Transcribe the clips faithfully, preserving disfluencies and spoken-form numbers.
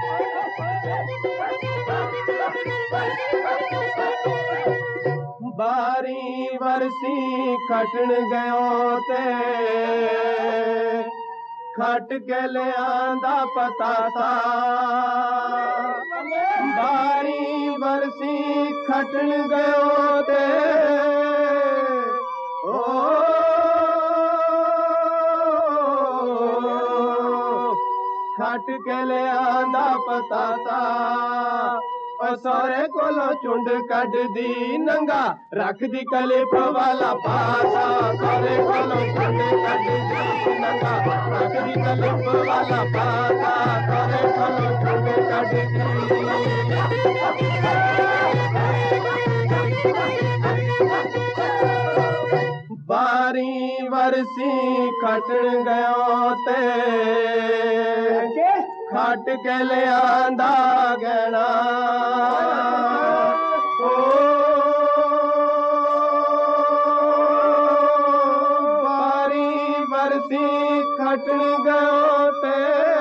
बारी वरसी खटन गयो ते खट के ले आंदा पता सा। बारी वरसी खटन गयो ते ओ खट के ले आंदा पता सा। सौरे कोलो चुंड कट दी नंगा रख दी कलिप वाला पासा। सौरे कोलो चुंड कट दी नंगा रख दी कलिप वाला पासा। सौरे कोलो चुंड कट दी बारी वरसी खटन गयो ते खट के ले आंदा गहना। ओ बारी वरसी खटन गयो ते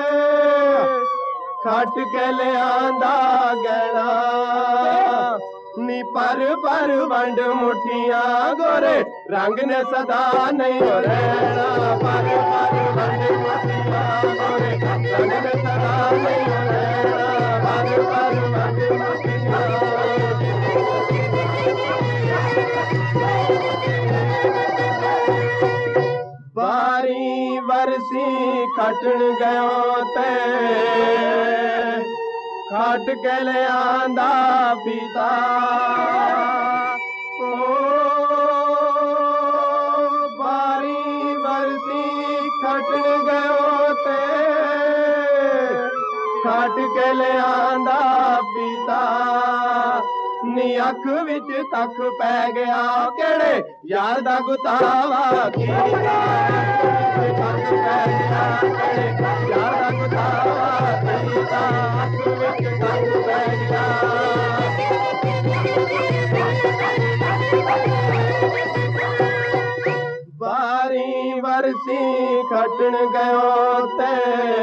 खट के ले आंदा गहना। नी पर पर वंड मुठियां गोरे रंग ने सदा नहीं रहना। पर पर वंड मुठियां गोरे रंग ने सदा नहीं रहना। पर पर वंड मुठियां बारी वरसी खटन गयो ते खट के ले आंदा पिता। ओ बारी वरसी खटन गयो ते खट के ले आंदा पिता। नी अख विच तक पै गया केड़े यार दा गुतावा कीता। तक पै गया केड़े यार दा गुतावा कीता। अख विच तक पै गया बारी वरसी खटन गयो ते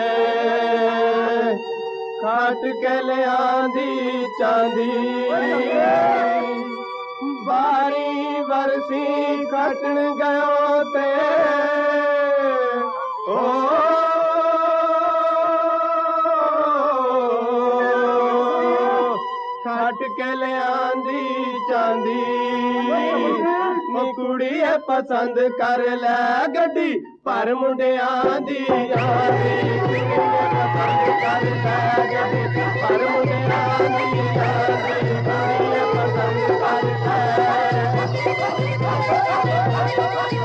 खट के ले आंदी चांदी। बारी वरसी खटन गयो ते ओ खट के ले आंदी चांदी। कुड़ी पसंद कर लै गड्डी पर मुंडियां दी आंदी। पसंद कर लै गड्डी पर मुंडियां दी आंदी। कुड़ी पसंद कर लै